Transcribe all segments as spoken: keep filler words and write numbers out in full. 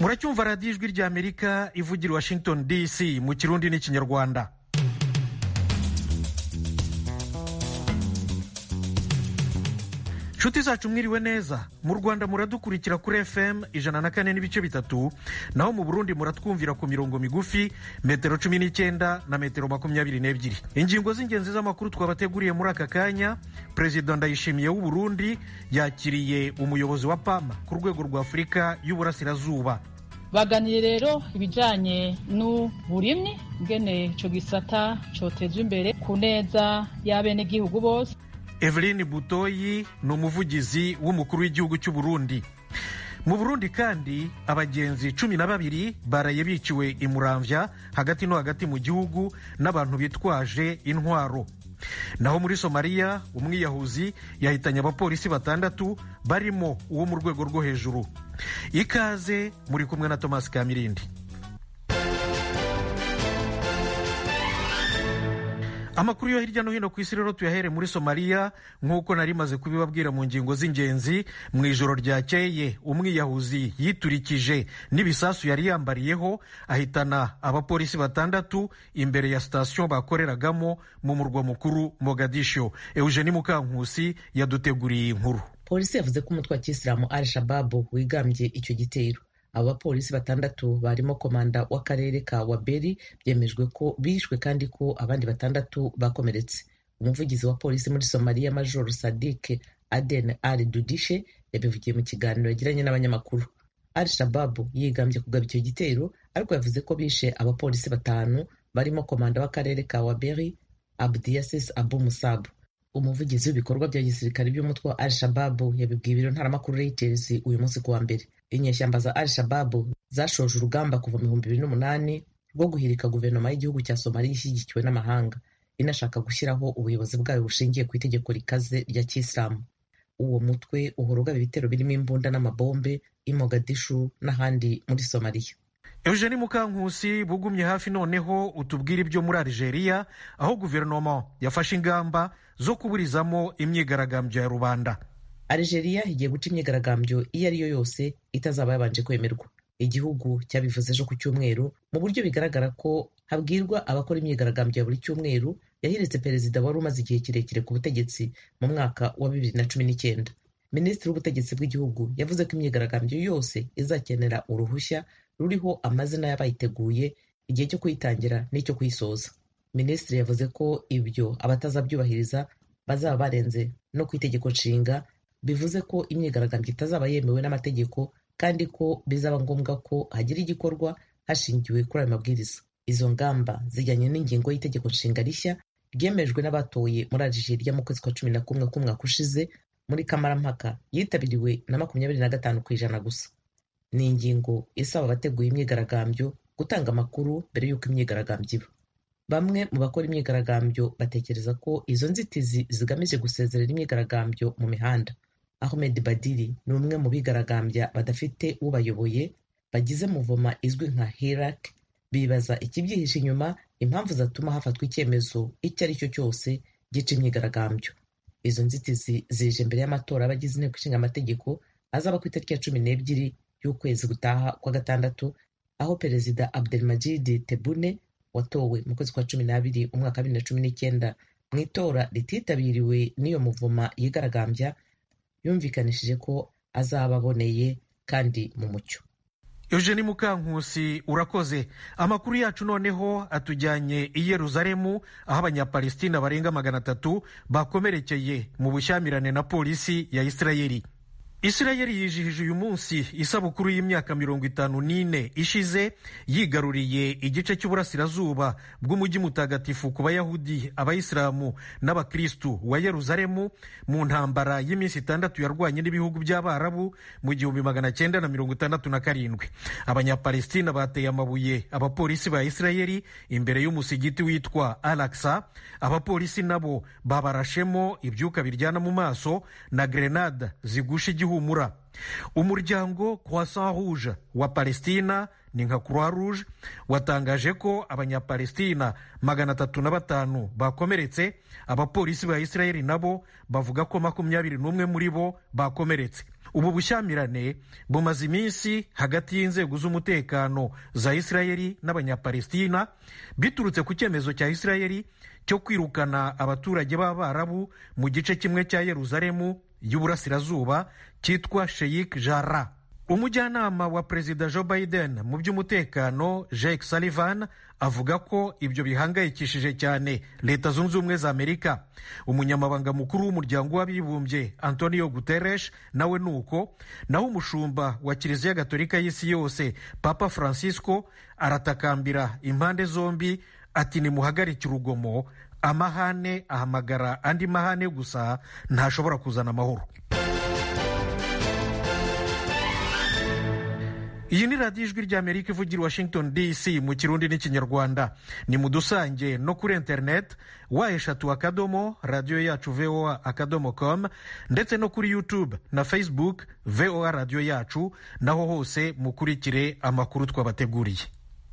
muracyumva radiyo ijwi ry'Amerika ivugira Washington D C mu Kirundi n'Ikinyarwanda. Nshuti zacu mwiriwe neza. Mu Rwanda muradukurikira kuri F M ijana na kane n'ibice bitatu, naho mu Burundi muratwumvira ku mirongo migufi metero cumi n'icyenda na metero makumyabiri n'ebyiri. Ingingo z'ingenzi z'amakuru twabateguriye muri aka kanya: Perezida Ndayishimiye w'u Burundi yakiriye umuyobozi wa P A M ku rwego rwa Afurika y'Uburasirazuba. Baganire rero ibijanye n'uburimyi ngene ico gisata cotezwa imbere ku neza y'abenegihugu bose. Eveline Butoyi ni umuvugizi w'umukuru w'igihugu cy'u Burundi. Mu Burundi kandi abagenzi cumi na babiri baraye biciwe i Muramvya hagati no hagati mu gihugu n'abantu bitwaje intwaro. Naho muri Somalia umwiyahuzi yahitanye abapolisi batandatu barimo uwo mu rwego rwo hejuru. Ikaze muri kumwe na Thomas Kamirindi. Amakuru yo hirya no hino ku isi rero tuyahere muri Somalia, nk'uko nari maze kubibabwira mu ngingo z'ingenzi. Mu ijoro ryakeye umwiyahuzi yiturikije n'ibisasu yari yambariyeho ahitana abapolisi batandatu imbere ya station bakoreragamo mu murwa mukuru Mogadisho. Eugenie Mukankusi yaduteguriye inkuru. Polisi yavuze ko umutwe wa Kisilamu Al-Shabaab wigambye icyo gitero. Abo bapolisi batandatu barimo komanda w'akarere ka Waberi, byemejwe ko bishwe kandi ko abandi batandatu bakomeretse. Umuvugizi wa polisi muri Somalia Major Sadiq Aden Ali Dudishe yabivugiye mu kiganiro yagiranye n'abanyamakuru. Al-Shabaab yigambye kugaba icyo gitero, ariko yavuze ko bishe abapolisi batanu barimo komanda w'akarere ka Waberi Abdiasis Abu Musab. Umuvugizi w'ibikorwa bya gisirikare by'umutwe wa Al-Shabaab yabibwiye ibiro ntaramakuru Reuters uyu munsi kuwa mbere. Inyeshyamba za Al-Shabaab zashoje urugamba kuva mu bihumbi bibiri n'umunani rwo guhirika guverinoma y'igihugu cya Somalia ishyigikiwe n'amahanga, inashaka gushyiraho ubuyobozi bwayo bushingiye ku itegeko rikaze rya Kisilamu. Uwo mutwe uhora ugaba ibitero birimo imbunda n'amabombe i Mogadishu n'ahandi muri Somalia. Eugenie Mukankusi, bugumye hafi noneho utubwire ibyo muri Algeria, aho guverinoma yafashe ingamba zo kuburizamo imyigaragambyo ya rubanda. Algeria igiye guca imyigaragambyo iyo ari yo yose itazaba yabanje kwemerwa. Igihugu cyabivuze ejo ku cyumweru mu buryo bigaragara ko habwirwa abakora imyigaragambyo ya buri cyumweru yahiritse perezida wari umaze igihe kirekire ku butegetsi mu mwaka wa bibiri na cumi n'icyenda. Minisitiri w'ubutegetsi bw'igihugu yavuze ko imyigaragambyo yose izakenera uruhushya ruriho amazina y'abayiteguye, igihe cyo kuyitangira n'icyo kuyisoza. Minisitiri yavuze ko ibyo abatazabyubahiriza bazaba barenze no ku itegeko nshinga, bivuze ko imyigaragambyo itazaba yemewe n'amategeko kandi ko bizaba ngombwa ko hagira igikorwa hashingiwe kuri ayo mabwiriza. Izo ngamba zijyanye n'ingingo y'itegeko nshinga rishya ryemejwe n'abatoye muri Algeria mu kwezi kwa cumi na kumwe k'umwaka ushize muri kamarampaka, yitabiriwe na makumyabiri na gatanu ku ijana gusa. Ni ingingo isaba abateguye imyigaragambyo gutanga amakuru mbere y'uko imyigaragambyo iba. Bamwe mu bakora imyigaragambyo batekereza ko izo nzitizi zigamije gusezerera imyigaragambyo mu mihanda. Ahmed Badiri ni umwe mu bigaragambya badafite ubayoboye bagize muvoma izwi nka Hirak. Bibaza ikibyihishe inyuma, impamvu zatuma hafatwa icyemezo icyo ari cyo cyose gica imyigaragambyo. Izo nzitizi zije mbere y'amatora abagize inteko ishinga amategeko azaba ku itariki ya cumi n'ebyiri y'ukwezi gutaha kwa gatandatu, aho perezida Abdelmajid Tebboune watowe mu kwezi kwa cumi n'abiri umwaka wa bibiri na cumi n'icyenda mu itora rititabiriwe n'iyo muvoma yigaragambya yumvikanishije ko azaba aboneye kandi mu mucyo. Eugenie Mukankusi urakoze. Amakuru yacu noneho atujyanye i Yeruzalemu, aho abanyapalestina barenga magana atatu bakomerekeye mu bushyamirane na polisi ya Isirayeli. Isirayeli yijihije uyu munsi isabukuru y'imyaka mirongo itanu n'ine ishize yigaruriye igice cy'uburasirazuba bw'umujyi mutagatifu ku Bayahudi, Abayisilamu n'Abakristu wa Yeruzalemu mu ntambara y'iminsi itandatu yarwanye n'ibihugu by'Abarabu mu gihumbi magana cyenda na mirongo itandatu na karindwi. Abanyapalestina bateye amabuye abapolisi ba Isirayeli imbere y'umusigiti witwa Al-Aqsa. Abapolisi nabo babarashemo ibyuka biryana mu maso na grenade zigusha igihugu humura. Umuryango Croissant Rouge wa Palestina ni nka Croix Rouge watangaje ko abanyapalestina magana atatu na batanu bakomeretse. Abapolisi ba Isirayeli nabo bavuga ko makumyabiri n'umwe muri bo bakomeretse. ubu bushyamirane bumaze iminsi hagati y'inzego z'umutekano za Isirayeli n'abanyapalestina biturutse ku cyemezo cya Isirayeli cyo kwirukana abaturage b'Abarabu mu gice kimwe cya Yeruzalemu y'uburasirazuba cyitwa Sheikh Jarrah. Umujyanama wa Perezida Joe Biden mu by'umutekano Jake Sullivan avuga ko ibyo bihangayikishije cyane Leta Zunze Ubumwe za Amerika. Umunyamabanga mukuru w'umuryango w'abibumbye Antonio Guterres nawe nuko, naho umushumba wa Kiliziya Gatolika y'isi yose Papa Francisco aratakambira impande zombi ati nimuhagarike urugomo, amahane ahamagara andi mahane gusa ntashobora kuzana amahoro. Iyi ni radiyo ijwi ry'Amerika ivugira Washington D C mu Kirundi n'Ikinyarwanda. Ni mudusange no kuri internet wa eshatu akadomo radiyo yacu V O A akadomo com, ndetse no kuri YouTube na Facebook V O A radiyo yacu, naho hose mukurikire amakuru twabateguriye.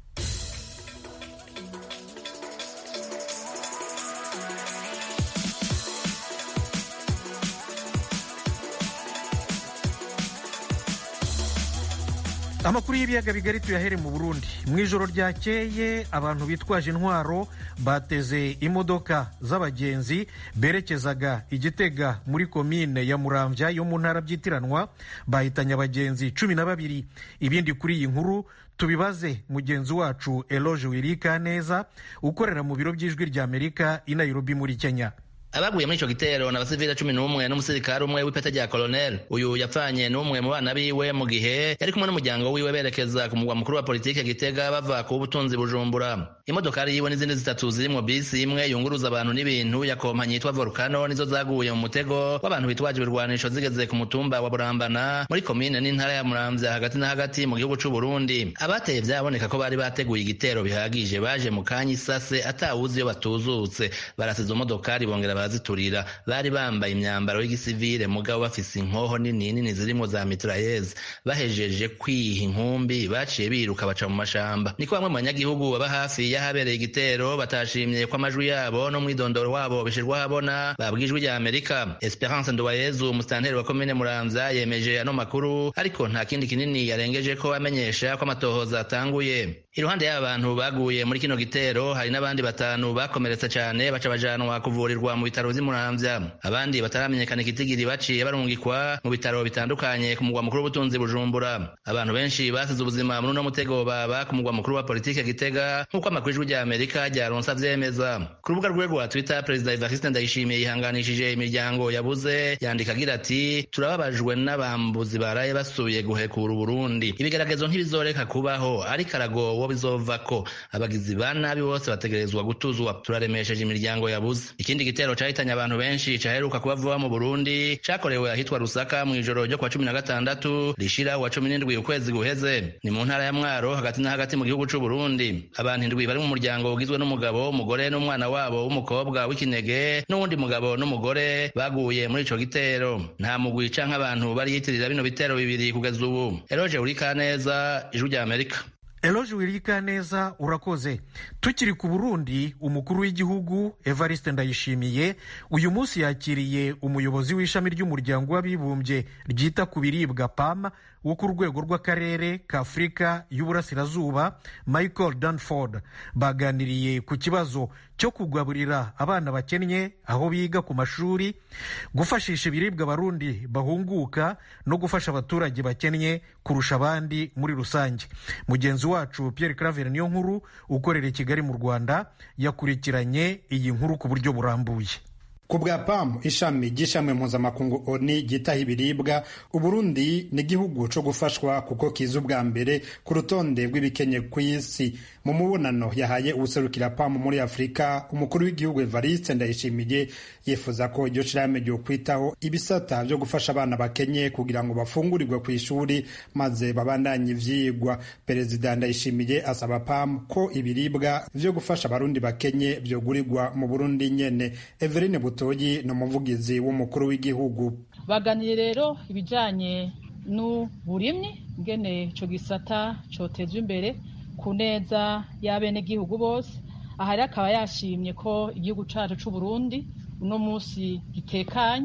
Amakuru y'ibiyaga bigari tuyahere mu Burundi. Mu ijoro ryakeye abantu bitwaje intwaro bateze imodoka z'abagenzi berekezaga Igitega muri komine ya Muramvya yo mu ntara byitiranwa, bahitanye abagenzi cumi na babiri. Ibindi kuri iyi nkuru tubibaze mugenzi wacu Eloge Wirikaneza ukorera mu biro by'ijwi ry'Amerika i Nairobi muri Kenya. Abaguye muri ico gitero na basivile cumi n'umwe n'umusirikare umwe w'ipeta rya colonel. Uyu yapfanye n'umwe mu bana biwe mu gihe yari kumwe n'umuryango wiwe berekeza ku mugwa mukuru wa politike Gitega bava ku butunzi Bujumbura. Imodokari yiwe n'izindi zitatu zirimwo bisi imwe yunguruza abantu n'ibintu ya kompanyi yitwa Volcano nizo zaguye mu mutego w'abantu bitwaje ibirwanisho zigeze ku mutumba wa Burambana muri komine n'intara ya Muramvya hagati na hagati mu gihugu c'u Burundi. Abateye vyaboneka ko bari bateguye igitero bihagije, baje mu kanya isase atawuzi yo batuzutse, barasize imodokari bongera baziturira. Bari bambaye imyambaro y'igisivile mugabo bafise inkoho nini nini zirimo za mitrailleuses. Bahejeje kwiha inkumbi baciye biruka baca mu mashamba. Niko bamwe mu banyagihugu baba hafi yahabereye igitero batashimye ko amajwi yabo no mwidondoro wabo bishirwa habona babwijwe rya Amerika. Esperance Ndowayezu umustanteri wa komine Muramvya yemeje ano makuru, ariko nta kindi kinini yarengeje ko amenyesha ko amatohoza atanguye. Iruhande y'abantu baguye muri kino gitero hari n'abandi batanu bakomeretse cyane baca bajanwa kuvurirwa mu bitaro vy'Imuramvya. Abandi bataramenyekana ikitigiri baciye barungikwa mu bitaro bitandukanye ku mugwa mukuru w'ubutunzi Bujumbura. Abantu benshi basize ubuzima muri uno mutego baba ku mugwa mukuru wa politike Gitega nk'uko amakuru y'ijwi rya Amerika ryaronse avyemeza. Ku rubuga rwe rwa Twitter, Perezida Evariste Ndayishimiye yihanganishije imiryango yabuze, yandika agira ati turababajwe n'abambuzi baraye basubiye guhekura Burundi. Ibigeragezo ntibizoreka kubaho, ariko aragowo bizovako. Abagizi ba nabi bose bategerezwa gutuzwa. Turaremesheje imiryango yabuze. Ikindi gitero cahitanye abantu benshi caheruka kubavuba mu Burundi cakorewe ahitwa Rusaka mu ijoro ryo kwa cumi na gatandatu rishira wa cumi n'indwi ukwezi guheze. Ni mu ntara ya Mwaro hagati na hagati mu gihugu c'u Burundi. Abantu indwi bari mu muryango ugizwe n'umugabo, umugore n'umwana wabo w'umukobwa w'ikinege n'uwundi mugabo n'umugore baguye muri ico gitero. Nta mugwi canke abantu bari yitirira bino bitero bibiri kugeza ubu. Eloge Urikaneza, Ijwi rya Amerika. Eloge Wirikaneza urakoze. Tukiri ku Burundi, umukuru w'igihugu Evariste Ndayishimiye uyu munsi yakiriye umuyobozi w'ishami ry'umuryango w'abibumbye ryita ku biribwa P A M wo ku rwego rw'akarere ka Afurika y'Uburasirazuba Michael Danford. Baganiriye ku kibazo cyo kugaburira abana bakennye aho biga ku mashuri, gufashisha ibiribwa abarundi bahunguka no gufasha abaturage bakennye kurusha abandi muri rusange. Mugenzi wacu Pierre Claver niyo nkuru ukorera i Kigali mu Rwanda yakurikiranye iyi nkuru ku buryo burambuye. Ku bwa P A M, ishami ry'ishami mpuzamakungu O N U ryitaho ibiribwa, Uburundi ni igihugu co gufashwa kuko kiza ubwa mbere ku rutonde rw'ibikenye ku isi. Mu mubonano yahaye ubuserukira P A M muri Afurika, umukuru w'igihugu Evariste Ndayishimiye yifuza ko iryo shirahamwe ryo kwitaho ibisata vyo gufasha abana bakenye kugira ngo bafungurirwe ku ishuri maze babandanye ivyigwa. Perezida Ndayishimiye asaba P A M ko ibiribwa vyo gufasha abarundi bakenye vyogurirwa mu Burundi nyene. Everine Butoyi ni umuvugizi w'umukuru w'igihugu. Baganiriye rero ibijanye n'uburimyi, ngene ico gisata cotezwa imbere ku neza y'abenegihugu bose. Aha rero akaba yashimye ko igihugu cacu c'u Burundi uno musi gitekanye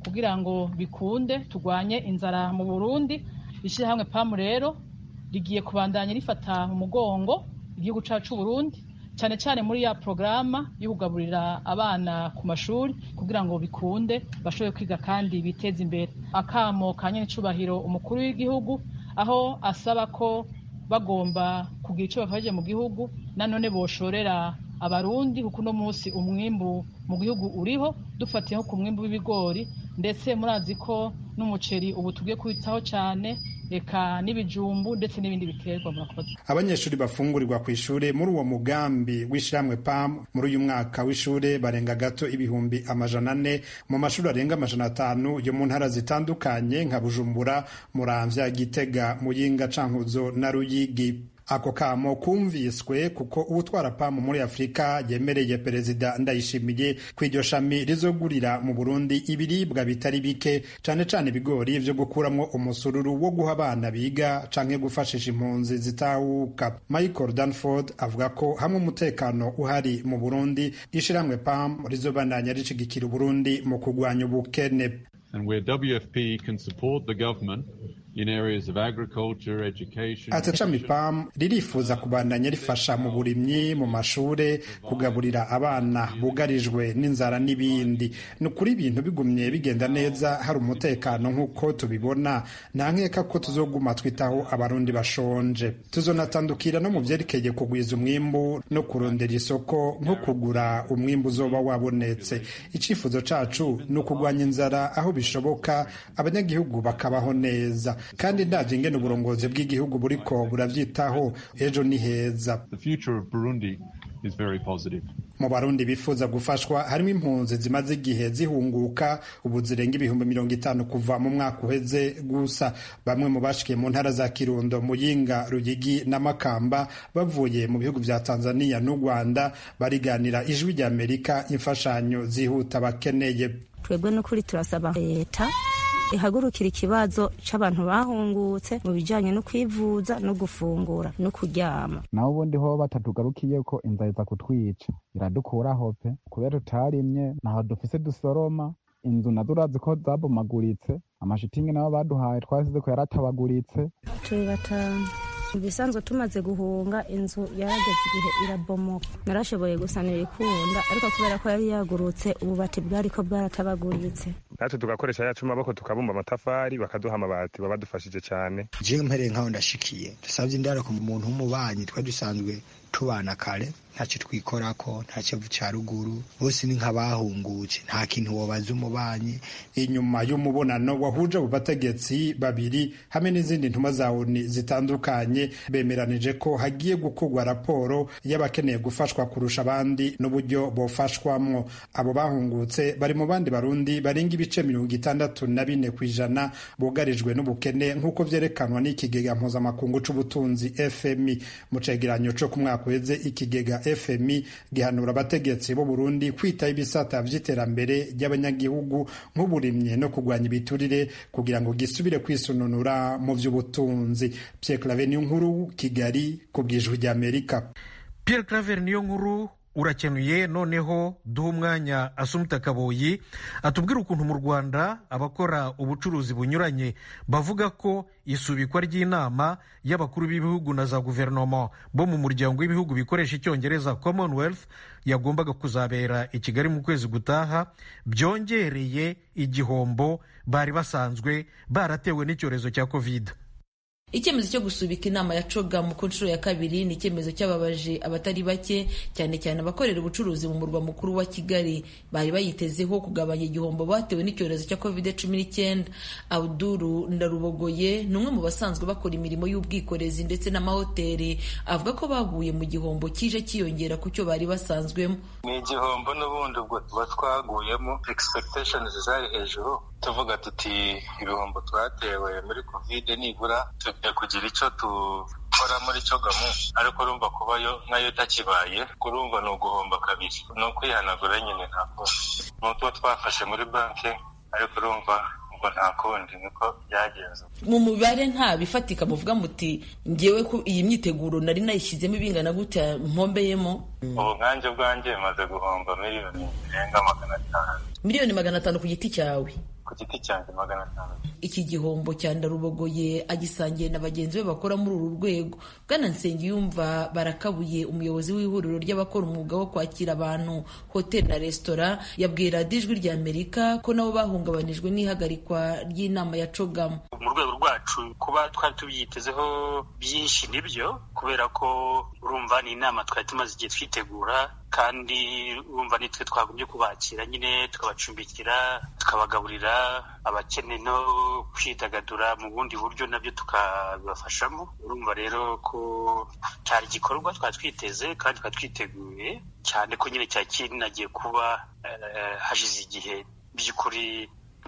kugira ngo bikunde turwanye inzara mu Burundi. Ishyirahamwe pamu rero rigiye kubandanya rifata mu mugongo igihugu cacu Burundi, cyane cyane muri ya programa yo kugaburira abana ku mashuri kugira ngo bikunde bashobore kwiga kandi biteze imbere. Akamo ka nyenicubahiro umukuru w'igihugu aho asaba ko bagomba kugira icyo bafashije mu gihugu nanone boshorera abarundi kuko uno munsi umwimbu mu gihugu uriho, dufatiye nko ku mwimbu w'ibigori, ndetse murazi ko n'umuceri ubu tugiye kwitaho cyane, eka n'ibijumbu ndetse n'ibindi biterwa. Murakoze. Abanyeshuri bafungurirwa ku ishure muri uwo mugambi w'ishyirahamwe P A M muri uyu mwaka w'ishure barenga gato ibihumbi amajana ane mu mashuri arenga amajana atanu yo mu ntara zitandukanye nka Bujumbura, Muramvya, Gitega, Muyinga, Cankuzo na Ruyigi. Ako kamo kumviswe kuko uwutwara P A M muri Afrika yemereye Perezida Ndayishimiye ko iryo shami rizogurira mu Burundi ibiribwa bitari bike, cane cane ibigori vyo gukuramwo umusururu wo guha abana biga canke gufashisha impunzi zitahuka. Michael Danford avuga ko hamwe umutekano uhari mu Burundi, ishirahamwe P A M rizobandanya rishigikira Burundi mu kugwanya ubukene. And where W F P can support the government in areas of agriculture, education. Atachami P A M ririfuza kubandanya rifasha mu burimyi, mu mashure, kugaburira abana bugarijwe n'inzara n'ibindi. Nukuri ibintu bigumye bigenda neza hari umutekano nk'uko tubibona, nta nkeka ko tuzoguma twitaho abarundi bashonje. Tuzonatandukira no mu vyerekeye kugwiza umwimbu no kurondera isoko nko kugura umwimbu uzoba wabonetse. Icifuzo cacu ni ukugwanya inzara aho bishoboka, abanyagihugu bakabaho neza. Kandi ndavye ingene uburongozi bw'igihugu buriko buravyitaho, ejo ni heza. The future of Burundi is very positive. Mu Barundi bifuza gufashwa harimo impunzi zimaze igihe zihunguka, ubu zirenga ibihumbi mirongo itanu kuva mu mwaka uheze gusa. Bamwe mu bashikiye mu ntara za Kirundo, Muyinga, Ruyigi na Makamba bavuye mu bihugu vya Tanzania n'u Rwanda bariganira Ijwi rya Amerika imfashanyo zihuta bakeneye. Twebwe n'ukuri turasaba leta ihagurukira ikibazo c'abantu bahungutse mu bijanye no kwivuza no gufungura no kuryama. Naho ubundi ho batatugarukiye ko inzara iza kutwica iradukuraho pe, kubera tutarimye naho dufise dusoroma, inzu nazo urazi ko zabomaguritse, amashitingi nabo baduhaye twasize ko yaratabaguritse. Turi batanu bisanzwe tumaze guhunga, inzu yarageze igihe irabomoka. Narashoboye gusanira ikunda, ariko kubera ko yari yagurutse ububati bwari ko bwaratabaguritse. Natwe tugakoresha yacu maboko tukabumba amatafari bakaduha amabati, babadufashije cyane. Je mpereye nkaho ndashikiye dusavye indaro ku muntu w'umubanyi twa dusanzwe tubana kare, ntacyo twikorako, ntacyo cya ruguru, bose ni nk'abahungutse, nta kintu wobaza umubanyi. Inyuma y'umubonano wahuje abo bategetsi babiri hamwe n'izindi ntuma za O N U zitandukanye, bemeranije ko hagiye gukorwa raporo y'abakeneye gufashwa kurusha abandi n'uburyo bofashwamwo. Abo bahungutse bari mu bandi Barundi barenga ibice mirongo itandatu na bine kw'ijana bugarijwe n'ubukene nk'uko vyerekanwa n'ikigega mpuzamakungu c'ubutunzi F M I. Mu cegeranyo co ku mwaka uheze, ikigega F M I gihanura abategetsi bo Burundi kwita ibisata vy'iterambere ry'abanyagihugu nk'uburimye no kugwanya ibiturire kugira ngo gisubire kwisununura mu vy'ubutunzi. Pierre Claver Niyonkuru, Kigali, kubw'Ijwi rya Amerika. Pierre Claver Niyonkuru urakenuye. Noneho duha umwanya Asumta Kaboyi atubwira ukuntu mu Rwanda abakora ubucuruzi bunyuranye bavuga ko isubikwa ry'inama y'abakuru b'ibihugu na za guverinoma bo mu muryango w'ibihugu bikoresha icyongereza Commonwealth yagombaga kuzabera i Kigali mu kwezi gutaha byongereye igihombo bari basanzwe baratewe n'icyorezo cya Covid. Icyemezo cyo gusubika inama ya COGAM ku nshuro ya kabiri ni icyemezo cyababaje abatari bake, cyane cyane abakorera ubucuruzi mu murwa mukuru wa Kigali. Bari bayitezeho kugabanya igihombo batewe n'icyorezo cya covid cumi n'icyenda. Abduru Ndarubogoye ni umwe mu basanzwe bakora imirimo y'ubwikorezi ndetse n'amahoteli, avuga ko baguye mu gihombo kije kiyongera ku cyo bari basanzwemo. Ni igihombo n'ubundi ubwo tuba twaguyemo, expectations zari hejuru, tuvuga tuti ibihombo twatewe muri covid nibura kugira icyo tukora muri COGAM, ariko urumva kubayo nkayo itakibaye, kurumva ni uguhomba kabiri, ni ukwihanagura nyine. Ntabwo n'utwo twafashe muri banki, ariko urumva ngo nta kundi niko byagenze. Mu mubare nta bifatika muvuga muti ngewe ko iyi myiteguro nari nayishyizemo ibingana gute mpombeyemo? Ubu nkanjye bwanjye maze guhomba miliyoni zirenga magana atanu. Miliyoni magana atanu ku giti cyawe? Ku ku giti cyanjye magana atanu. Iki gihombo cya Ndarubogoye agisangiye na bagenzi be bakora muri uru rwego. Bwana Nsengiyumva Barakabuye, umuyobozi w'ihuriro ry'abakora umwuga wo kwakira abantu hoteli na resitora, yabwiye radiyo Ijwi rya Amerika ko nabo bahungabanijwe n'ihagarikwa ry'inama ya COGAM. Mu rwego rwacu kuba twari tubyitezeho byinshi nibyo, kubera ko urumva ni inama twari tumaze igihe twitegura, kandi urumva nitwe twagombye kubakira nyine tukabacumbikira, tukabagaburira, abakeneye no kwidagadura mu bundi buryo nabyo tukabibafashamo. Urumva rero ko cyari igikorwa twari twiteze kandi twari twiteguye cyane, ko nyine cyari kinagiye kuba uh, hashize igihe by'ukuri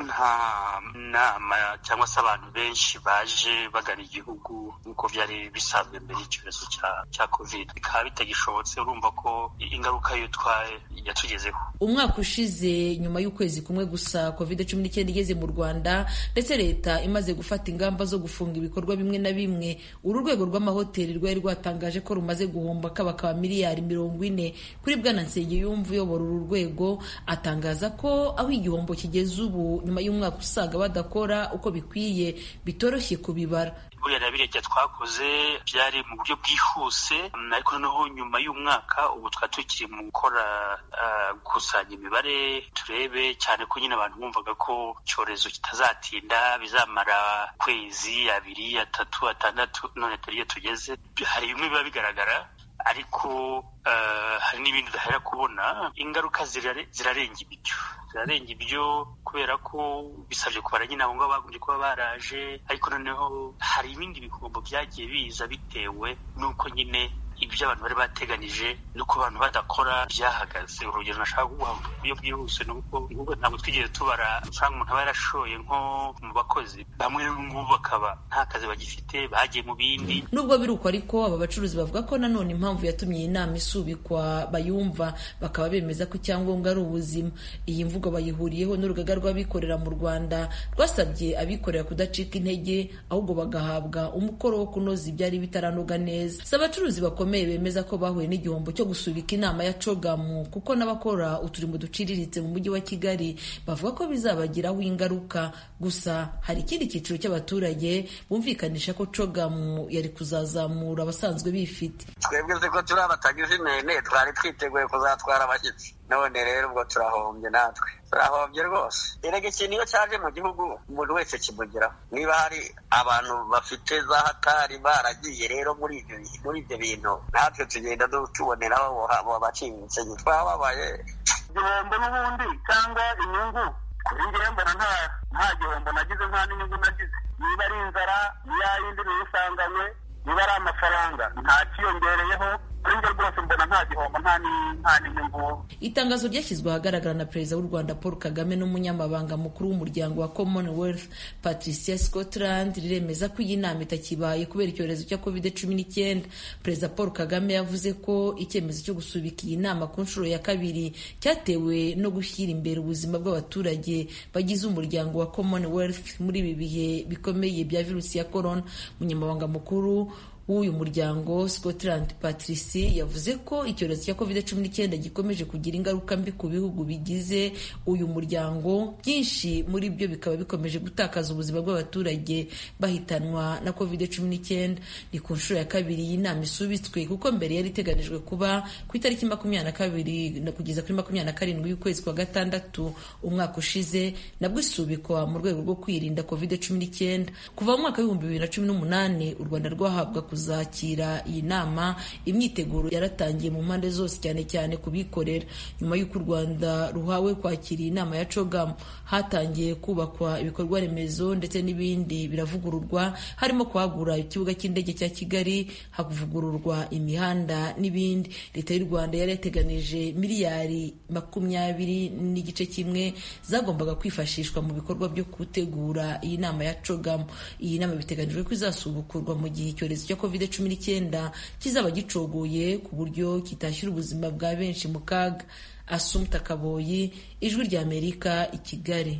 nta nama cyangwa se abantu benshi baje bagana igihugu nk'uko byari bisanzwe mbere y'icyorezo cya cya covid. Bikaba bitagishobotse, urumva ko ingaruka yo twaye yatugezeho. Umwaka ushize nyuma y'ukwezi kumwe gusa covid cumi n'icyenda igeze mu Rwanda, ndetse leta imaze gufata ingamba zo gufunga ibikorwa bimwe na bimwe, uru rwego rw'amahoteli rwari rwatangaje ko rumaze guhomba kabakaba miliyari mirongo ine. Kuri Bwana Nsengiyumva uyobora uru rwego, atangaza ko aho igihombo kigeze ubu nyuma y'umwaka usaga badakora uko bikwiye bitoroshye kubibara. Buriya na birekya twakoze byari mu buryo bwihuse, ariko noneho nyuma y'umwaka ubu twari tukiri mu gukora gukusanya uh, imibare, turebe cyane ko nyine abantu bumvaga ko icyorezo kitazatinda, bizamara kwezi abiri atatu atandatu, none turiyo tugeze. Hari bimwe biba bigaragara, ariko uh, hari n'ibindi udahera kubona. Ingaruka zirarenga ibyo zirarenga ibyo kubera ko bisabye kubara nyine abo ngabo bagombye kuba baraje, ariko noneho hari ibindi bihombo byagiye biza bitewe n'uko nyine ibyo abantu bari bateganije nuko abantu badakora byahagaze. Urugero nashaka kuguha mu buryo bwihuse nuko ubwo ntabwo twigeze tubara amafaranga umuntu aba yarashoye nko mu bakozi bamwe, ngubu bakaba nta kazi bagifite, bagiye mu bindi. Nubwo biri uko ariko aba bacuruzi bavuga ko nanone impamvu yatumye iyi nama isubikwa bayumva, bakaba bemeza ko icyangombwa ari ubuzima. Iyi mvugo bayihuriyeho n'urugaga rw'abikorera mu Rwanda rwasabye abikorera kudacika intege, ahubwo bagahabwa umukoro wo kunoza ibyari bitaranoga neza. Si abacuruzi bakomeye bemeza ko bahuye n'igihombo cyo gusubika inama ya COGAM, kuko n'abakora uturimo duciriritse mu mujyi wa Kigali bavuga ko bizabagiraho ingaruka. Gusa hari ikindi cyiciro cy'abaturage bumvikanisha ko COGAM yari kuzazamura abasanzwe bifite. Twebwe se ko turi abatagize imene twari twiteguye kuzatwara abashyitsi, none rero ubwo turahombye, natwe turahombye rwose. Erega ikintu iyo cyaje mu gihugu umuntu wese kimugeraho. Niba hari abantu bafite za hatari baragiye rero muri ibyo muri ibyo bintu, natwe tugenda tuboneraho abaciriritse. Twababaye igihombo n'ubundi cyangwa inyungu. Kuri njyewe mbona nta nta gihombo nagize, nta n'inyungu nagize. Niba ari inzara niya yindi niyo usanganywe, niba ari amafaranga nta kiyongereyeho, kuri njye rwose mbona nta gihombo nta n'inyungu. Itangazo ryashyizwe ahagaragara na Perezida w'u Rwanda Paul Kagame n'umunyamabanga mukuru w'umuryango wa Commonwealth Patricia Scotland riremeza ko iyi nama itakibaye kubera icyorezo cya covid cumi n'icyenda. Perezida Paul Kagame yavuze ko icyemezo cyo gusubika iyi nama ku nshuro ya kabiri cyatewe no gushyira imbere ubuzima bw'abaturage bagize umuryango wa Commonwealth muri ibi bihe bikomeye bya virusi ya corona. Umunyamabanga mukuru w'uyu muryango Scotland Patricia yavuze ko icyorezo cya covid cumi n'icyenda gikomeje kugira ingaruka mbi ku bihugu bigize uyu muryango, byinshi muri byo bikaba bikomeje gutakaza ubuzima bw'abaturage bahitanwa na covid cumi n'icyenda. Ni ku nshuro ya kabiri iyi nama isubitswe, kuko mbere yari iteganijwe kuba ku itariki makumyabiri na kabiri na kugeza kuri makumyabiri na karindwi y'ukwezi kwa gatandatu umwaka ushize, nabwo isubikwa mu rwego rwo kwirinda covid cumi n'icyenda. Kuva mu mwaka w'ibihumbi bibiri na cumi n'umunani u Rwanda rwahabwa kuzakira iyi nama, imyiteguro yaratangiye mu mpande zose, cyane cyane kubikorera. Nyuma y'uko u Rwanda ruhawe kwakira iyi nama ya COGAM, hatangiye kubakwa ibikorwa remezo ndetse n'ibindi biravugururwa, harimo kwagura ikibuga cy'indege cya Kigali, havugururwa imihanda n'ibindi. Leta y'u Rwanda yari yateganije miliyari makumyabiri n'igice kimwe zagombaga kwifashishwa mu bikorwa byo gutegura iyi nama ya COGAM. Iyi nama biteganijwe ko izasubukurwa mu gihe icyorezo cya covid cumi n'icyenda kizaba gicogoye ku buryo kitashyira ubuzima bwa benshi mu kaga. Assumpta Kaboyi, Ijwi rya Amerika, i Kigali.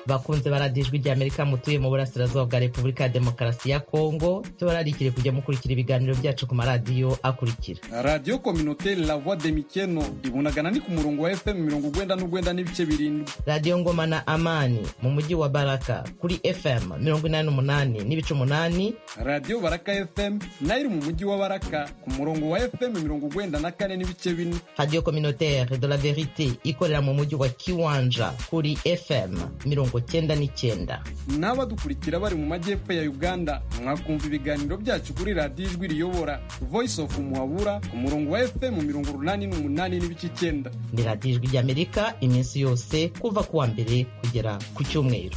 bakunze baradijwe rya Amerika mutuye mu burasirazuba bwa Repubulika ya Demokarasi ya Kongo, tubararikire kujya mukurikira ibiganiro byacu ku maradiyo akurikira: Radio Communautaire La Voix de Mikeno ibunagana ni ku murongo wa F M mirongo ugwenda n'ugwenda n'ibice birindwi. Radio Ngoma na Amani mu mujyi wa Baraka kuri F M mirongo inani n'umunani n'ibice umunani. Radio Baraka F M nayo mu mujyi wa Baraka ku murongo wa F M mirongo ugwenda na kane n'ibice bine. Radio Communautaire de la Verite ikorera mu mujyi wa Kiwanja kuri F M mirongo cyenda n'icyenda. N'abadukurikira bari mu majyepfo ya Uganda mwakumva ibiganiro byacu kuri Radio Ijwi Riyobora Voice of Muhabura ku murongo wa F M mirongo urunani n'umunani n'ibice icyenda. Ni Radio Ijwi ry'Amerika iminsi yose kuva ku wa mbere kugera ku cyumweru.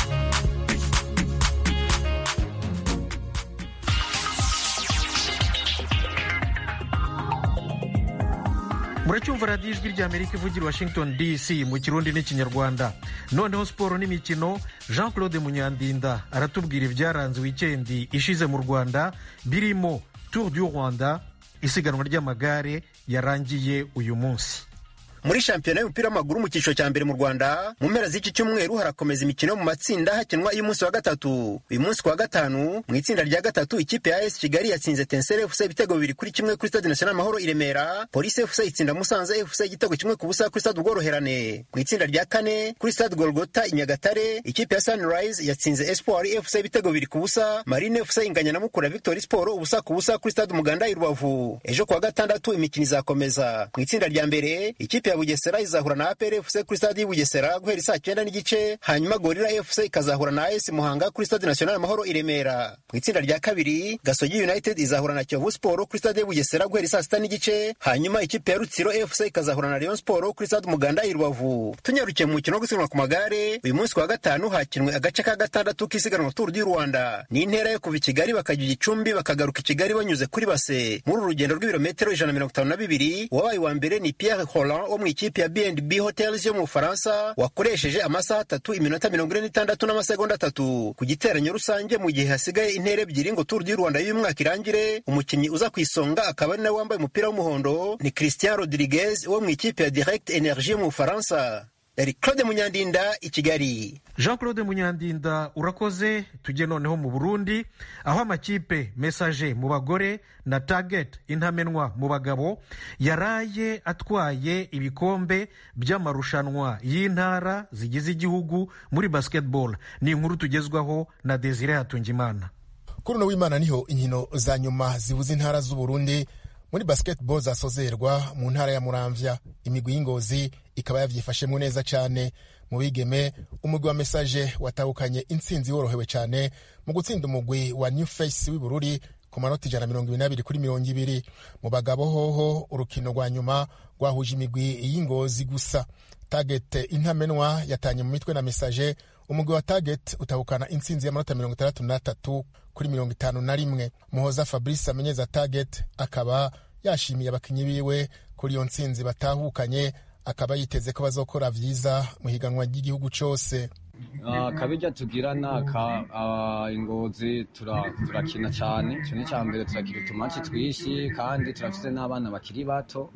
muracyumva radiyo ijwi ry'Amerika ivugira Washington D C mu kirundi n'ikinyarwanda. Noneho siporo n'imikino, Jean Claude Munyandinda aratubwira ibyaranze wikendi ishize mu Rwanda, birimo Tour du Rwanda, isiganwa ry'amagare yarangiye uyu munsi. Muri shampiyona y'umupira w'amaguru mu cyiciro cya mbere mu Rwanda, mu mpera z'iki cyumweru harakomeza imikino mu matsinda hakinwa uyu munsi wa gatatu. Uyu munsi wa gatanu mu itsinda rya gatatu ikipe ya A S Kigali yatsinze Tensere F C ibitego bibiri kuri kimwe kuri Stade National Amahoro i Remera. Police F C itsinda Musanze F C igitego kimwe ku busa kuri Stade Ubworoherane. Mu itsinda rya kane kuri Stade Golgota i Nyagatare ikipe ya Sunrise yatsinze Espoir F C ibitego bibiri ku busa. Marine F C inganya na Mukura Victory Sport ubusa ku busa kuri Stade Umuganda i Rubavu. Ejo kwa gatandatu imikino izakomeza. Mu itsinda rya mbere ikipe ya Bugesera izahura na A P R F C kuri Stade Bugesera guhera saa cyenda n'igice, hanyuma Gorilla F C ikazahura na A S Muhanga kuri Stade National Amahoro i Remera. Mu itsinda rya kabiri Gasogi United izahura na Kiyovu Sport kuri Stade Bugesera guhera saa sita n'igice, hanyuma ikipe ya Rutsiro F C ikazahura na Rayon Sport kuri Stade Umuganda i Rubavu. Tunyarukiye mu mukino wo gusiganwa ku magare, uyu munsi wa gatanu hakinwe agace ka gatandatu k'isiganwa Tour du Rwanda. Ni intera yo kuva i Kigali bakajya Gicumbi bakagaruka i Kigali banyuze kuri base. Muri uru rugendo rw'ibirometero ijana na mirongo itanu na bibiri, uwabaye wa mbere ni Pierre Holland wo mu ikipe ya B and B Hotels yo mu Faransa wakoresheje amasaha atatu iminota mirongo ine n'itandatu n'amasegonda atatu ku giteranyo rusange. Mu gihe hasigaye intera ebyiri ngo Tour du Rwanda y'uyu mwaka irangire, umukinnyi uza ku isonga akaba ari nawe wambaye umupira w'umuhondo ni Christian Rodriguez wo mu ikipe ya Direct Energie mu Faransa. Yari Claude Munyandinda i Kigali. Jean Claude Munyandinda urakoze. Tujye noneho mu Burundi aho amakipe Messager mu bagore na Target intamenwa mu bagabo yaraye atwaye ibikombe by'amarushanwa y'intara zigize igihugu muri basketball. Ni inkuru tugezwaho na Desire Hatungimana. Kuri uno w'Imana niho inkino za nyuma zibuze intara z'u Burundi muri basketball zasozerwa mu ntara ya Muramvya. Imigwi y'Ingozi ikaba yavyifashemwe neza cyane. Mu bigeme umugwi wa Messager watahukanye intsinzi worohewe cyane mu gutsinda umugwi wa New Face w'Ibururi ku manota ijana na mirongo ibiri n'abiri kuri mirongo ibiri. Mu bagabo hoho urukino rwa nyuma rwahuje imigwi y'Ingozi gusa. Target intamenwa yatanye mu mitwe na Messager. Umugwi wa Target utahukana intsinzi y'amanota mirongo itandatu n'atatu kuri mirongo itanu na rimwe. Muhoza Fabrice amenyeza Target akaba yashimiye abakinyi biwe kuri iyo ntsinzi batahukanye, akaba yiteze ko bazokora vyiza mu higanwa ry'igihugu cyose. Uh, kabijya tugira naka uh, Ingozi turakina tura cyane cyo ni cyambere turakira tumaci twishi kandi turafite n'abana bakiri bato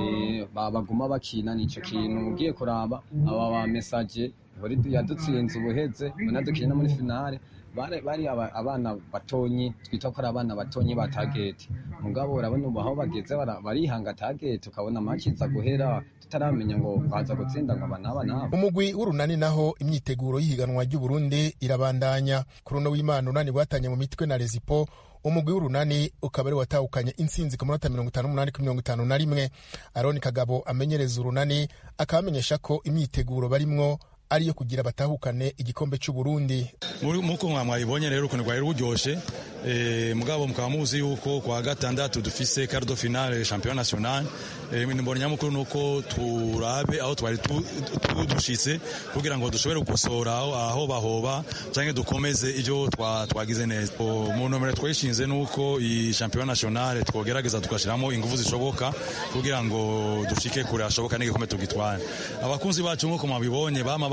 eh baguma bakina nico kintu ugiye kuraba aba ba Messager bari yadutsinze ubuheze banadukina muri finale bari bari abana batonyi twita ko abana batonyi ba Target. Mugabo urabona ubu aho bageze barihanga Target ukabona match iza guhera tutaramenya ngo baza gutsinda ngo abanaba nabo. Umugwi w'Urunani naho imyiteguro y'ihiganwa ry'u Burundi irabandanya. Kuri uno w'Imana Urunani watanye mu mitwe na Rezipo. Umugwi w'Urunani ukaba ari watahukanye intsinzi ku manota mirongo itanu n'umunani kuri mirongo itanu na rimwe. Aroni Kagabo amenyereza Urunani akamenyesha ko imyiteguro barimwo ariyo kugira batahukane igikombe cy'u Burundi. Muko mwayibonye rero ukuntu rwari ruryoshe, eh mugabo mukaba muzi yuko kwa gatandatu dufise quart de finale champion national. Eh mbonye nyamukuru nuko turabe aho twari tudushitse kugira ngo dushobore gukosora aho bahoba canke dukomeze ivyo twagize neza. Mu nomero tweshinze nuko i champion national twogerageza tukashiramo ingufu zishoboka kugira ngo dushike kure ashoboka n'igikombe tugitwara. Abakunzi bacu nko mwabibonye bama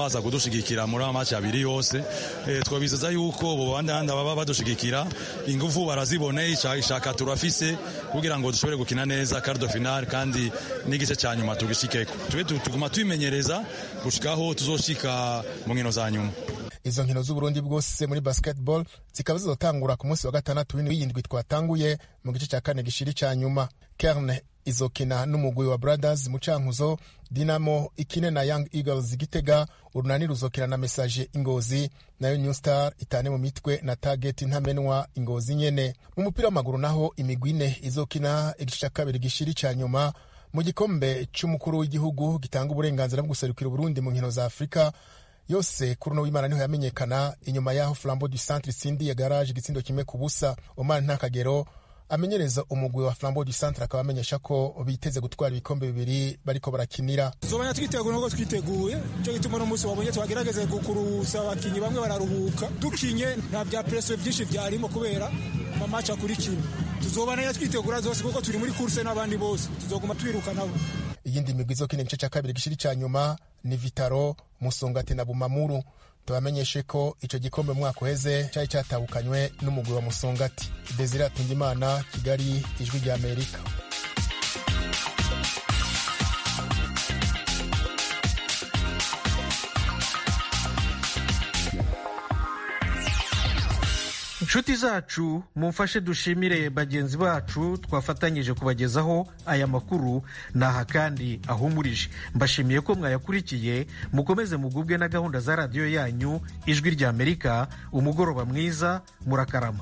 baza kudushigikira muri amaci abiri yose. E, twabizeza yuko bo bandanda baba badushigikira ingufu barazibone ishaka turafise kugira ngo dushobore gukina neza cardo final kandi n'igice cya nyuma tugishikeko. Tube tuguma twimenyereza gushikaho tuzoshika mu nkino za nyuma. Izo nkino z'Uburundi bwose muri basketball zikaba zizotangura ku munsi wa gatandatu w'indwi twatanguye mu gice cya kane gishiri cya nyuma. Kerne izokina n'umugwi wa Brothers mu Cankuzo, Dinamo ikine na Young Eagles Gitega, Urunani ruzokina na Message Ingozi, nayo New Star itane mu mitwe na Target Ntamenwa Ingozi nyene. Mu mupira w'amaguru naho imigwi ine izokina igice cya kabiri gishiri cya nyuma mu gikombe cy'umukuru w'igihugu gitanga uburenganzira bwo guserukira Burundi mu nkino za Afrika. Yose kuri no w'Imana niho yamenyekana inyuma yaho Flambeau du Centre Sindi ya garage gitsindo kimwe ku busa. Omar Ntakagero amenyereza umugwi wa Flambeau du Centre akaba amenyesha ko biteze gutwara ibikombe bibiri bariko barakinira. Zobanya twiteguye nuko twiteguye cyo gituma no musi wabonye twagerageze gukurusa abakinyi bamwe bararuhuka dukinye nta bya pressure byinshi byarimo kubera mamacha akurikira. Tuzobana twitegura zose kuko turi muri course n'abandi bose tuzoguma twiruka nabo. Iyindi migwi izokina igice cya kabiri gishiri cya nyuma ni Vitaro, Musongati na Bumamuru. Tubamenyeshe ko ico gikombe mwaka uheze cyari cyatahukanywe n'umugwi wa Musongati. Desire Tungimana, Kigali, Ijwi rya Amerika. inshuti zacu mumfashe dushimire bagenzi bacu twafatanyije kubagezaho aya makuru naha kandi ahumurije. Mbashimiye ko mwayakurikiye, mukomeze mugubwe na gahunda za radiyo yanyu Ijwi rya Amerika. Umugoroba mwiza, murakarama.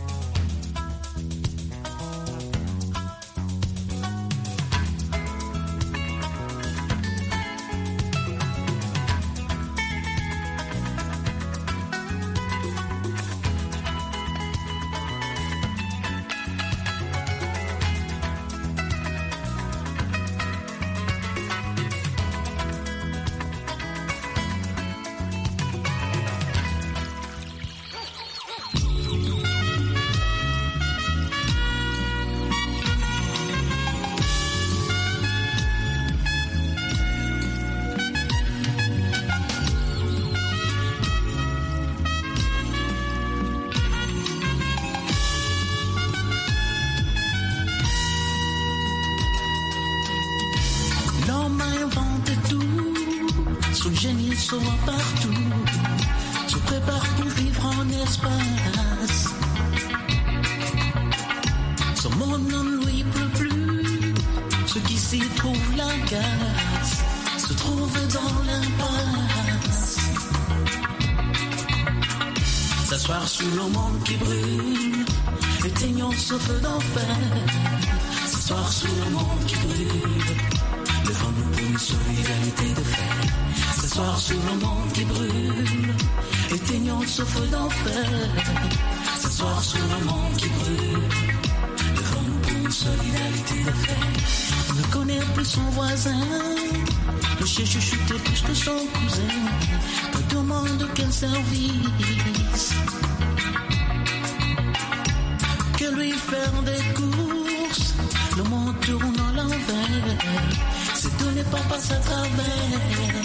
Partout, se prépare pour vivre en espace. Ce monde n'en lui pleut plus. Ceux qui s'y trouvent la grâce se trouvent dans l'impasse. S'asseoir sous le monde qui brûle, éteignons ce feu d'enfer. S'asseoir sous le monde qui brûle, devant-nous pour une solidarité de fer. S'asseoir sur le monde qui brûle, éteignons ce feu d'enfer. S'asseoir sur le monde qui brûle, devant nous pour une solidarité de fer. Ne connaît plus son voisin, le chien chuchote plus que son cousin. Ne demande quel service, que lui faire des courses. Le monde tourne à l'envers, c'est donner pas passe à travers.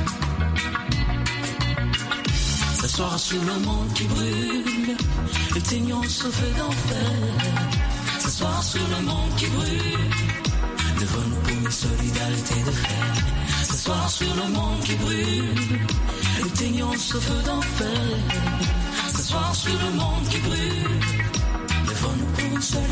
S'asseoir sur le monde qui brûle, éteignons ce feu d'enfer. S'asseoir sur le monde qui brûle, devant nous pour une solidarité de fer. S'asseoir sur le monde qui brûle, éteignons ce feu d'enfer. S'asseoir sur le monde qui brûle, devant nous pour une solidarité.